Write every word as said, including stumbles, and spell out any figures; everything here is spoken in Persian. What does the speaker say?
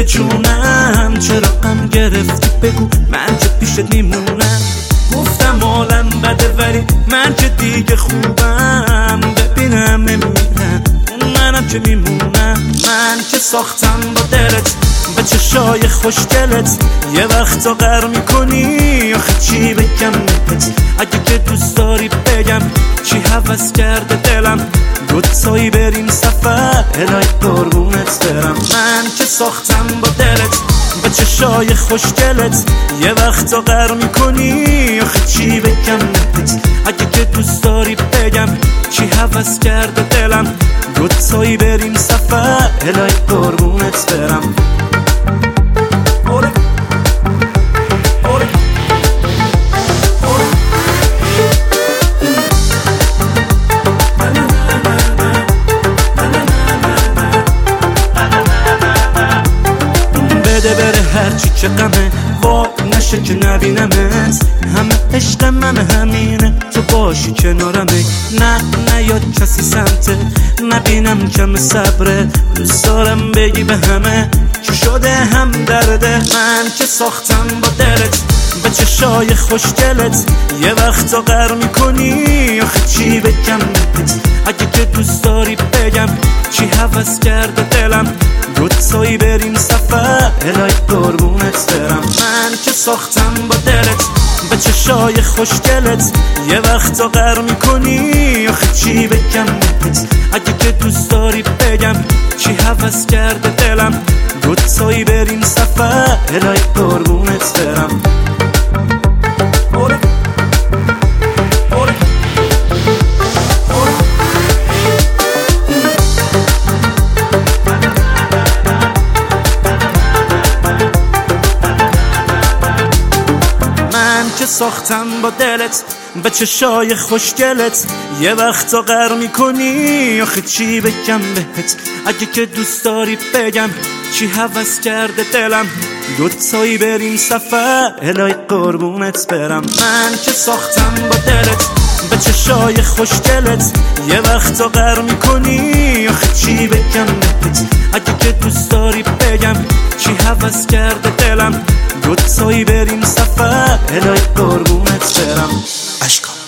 جونم چرا غم گرفتی بگو من چه پیشت میمونم. گفتم عالم بده ولی من که دیگه خوبم، ببینم میمیرم اون منم که میمونم. من که ساختم با دلت به چشای خوشگلت، یه وقتا غر میکنی آخه چی بگم بهت. اگه که دوست داری بگم چی هوس کرده دلم، دوتایی بریم سفر الهی قربونت برم. من که ساختم با دلت به چشای خوشگلت، یه وقتا غر میکنی آخه چی بگم بهت. اگه که دوست داری بگم چی هوس کرده دلم، دوتایی بریم سفر الهی قربونت برم. بده بره هرچی که غمه، وای نشه که نبینمت. همه عشق من همینه تو باشی کنارمه. نه نه یاد کسی سمته نبینم کم صبره، دوست دارم بگی به همه چی شده هم درده. من که ساختم با دلت به چشای خوشگلت، یه وقتا غر میکنی آخه چی بگم بهت. اگه که دوست داری بگم چی هوس کرده دلم، دوتایی بریم سفر الهی قربونت برم. من که ساختم با دلت به چشای خوشگلت، یه وقتا غر میکنی آخه چی بگم بهت. اگه که دوست داری بگم چی هوس کرده دلم، دوتایی بریم سفر الهی قربونت برم. که ساختم با دلت به چشای خوشگلت، یه وقتا غر میکنی آخه چی بگم بهت. اگه که دوست داری بگم چی هوس کرده دلم، دوتایی بریم سفر الهی قربونت برم. من که ساختم با دلت به چشای خوشگلت، یه وقتا غر میکنی آخه چی بگم بهت. اگه که دوست داری بگم چی هوس کرده دلم، دوتایی بریم سفر الهی قربونت برم. اشکال